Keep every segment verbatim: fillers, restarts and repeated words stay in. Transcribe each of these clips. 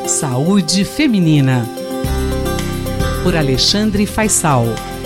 Saúde Feminina, por Alexandre Faisal.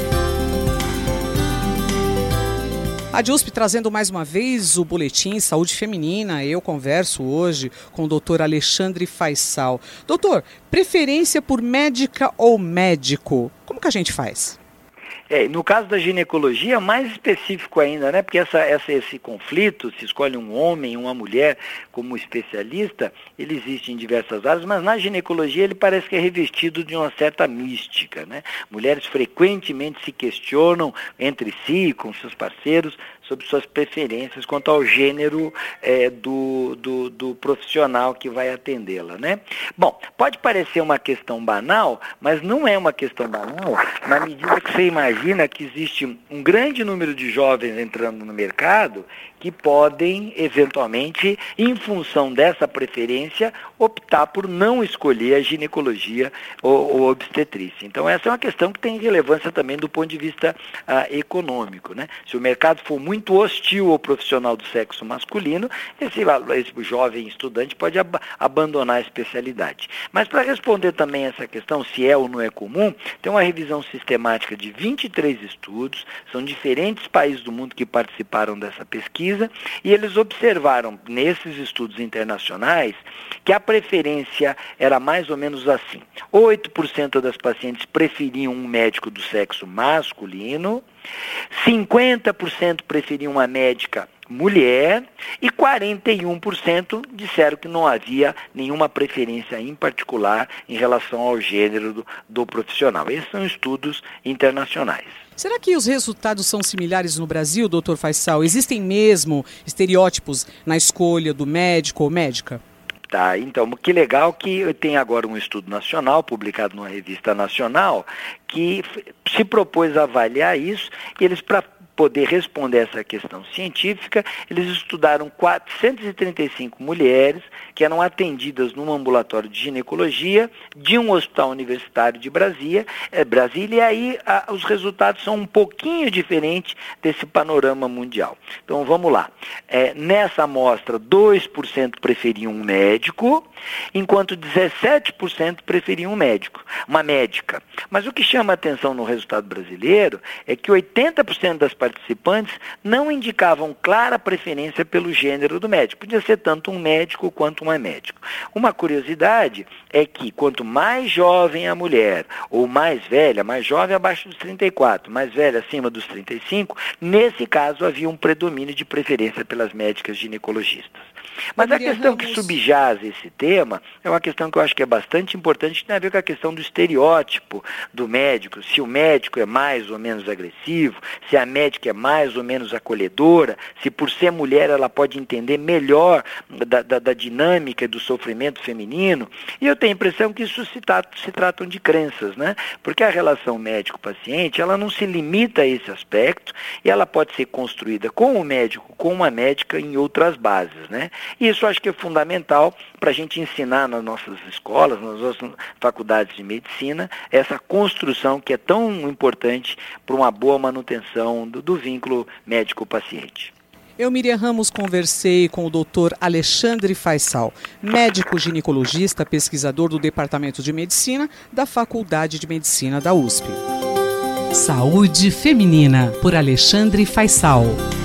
A D U S P trazendo mais uma vez o boletim Saúde Feminina. Eu converso hoje com o doutor Alexandre Faisal. Doutor, preferência por médica ou médico? Como que a gente faz? É, no caso da ginecologia, mais específico ainda, né? Porque essa, essa, esse conflito, se escolhe um homem, uma mulher como especialista, ele existe em diversas áreas, mas na ginecologia ele parece que é revestido de uma certa mística, né? Mulheres frequentemente se questionam entre si, com seus parceiros, sobre suas preferências quanto ao gênero é, do, do, do profissional que vai atendê-la, né? Bom, pode parecer uma questão banal, mas não é uma questão banal na medida que você imagina que existe um grande número de jovens entrando no mercado que podem, eventualmente, em função dessa preferência, optar por não escolher a ginecologia ou, ou obstetrícia. Então, essa é uma questão que tem relevância também do ponto de vista ah, econômico, né? Se o mercado for muito hostil ao profissional do sexo masculino, esse, esse jovem estudante pode ab- abandonar a especialidade. Mas para responder também essa questão, se é ou não é comum, tem uma revisão sistemática de vinte e três estudos, são diferentes países do mundo que participaram dessa pesquisa, e eles observaram nesses estudos internacionais que a preferência era mais ou menos assim. oito por cento das pacientes preferiam um médico do sexo masculino, cinquenta por cento preferiam uma médica mulher e quarenta e um por cento disseram que não havia nenhuma preferência em particular em relação ao gênero do, do profissional. Esses são estudos internacionais. Será que os resultados são similares no Brasil, doutor Faisal? Existem mesmo estereótipos na escolha do médico ou médica? Tá, então, que legal que tem agora um estudo nacional, publicado numa revista nacional, que se propôs a avaliar isso, e eles, para poder responder essa questão científica, eles estudaram quatrocentas e trinta e cinco mulheres que eram atendidas num ambulatório de ginecologia de um hospital universitário de Brasília, é, Brasília e aí a, os resultados são um pouquinho diferentes desse panorama mundial. Então vamos lá. É, nessa amostra, dois por cento preferiam um médico, enquanto dezessete por cento preferiam um médico, uma médica. Mas o que chama a atenção no resultado brasileiro é que oitenta por cento das participantes não indicavam clara preferência pelo gênero do médico. Podia ser tanto um médico quanto uma médica. Uma curiosidade é que quanto mais jovem a mulher, ou mais velha, mais jovem abaixo dos trinta e quatro, mais velha acima dos trinta e cinco, nesse caso havia um predomínio de preferência pelas médicas ginecologistas. Mas a questão que subjaz esse tema é uma questão que eu acho que é bastante importante, que tem a ver com a questão do estereótipo do médico, se o médico é mais ou menos agressivo, se a médica é mais ou menos acolhedora, se por ser mulher ela pode entender melhor da, da, da dinâmica do sofrimento feminino. E eu tenho a impressão que isso se, tra- se tratam de crenças, né? Porque a relação médico-paciente, ela não se limita a esse aspecto e ela pode ser construída com o médico, com uma médica em outras bases, né? E isso acho que é fundamental para a gente ensinar nas nossas escolas, nas nossas faculdades de medicina, essa construção que é tão importante para uma boa manutenção do, do vínculo médico-paciente. Eu, Miriam Ramos, conversei com o doutor Alexandre Faisal, médico ginecologista, pesquisador do Departamento de Medicina da Faculdade de Medicina da U S P. Saúde Feminina, por Alexandre Faisal.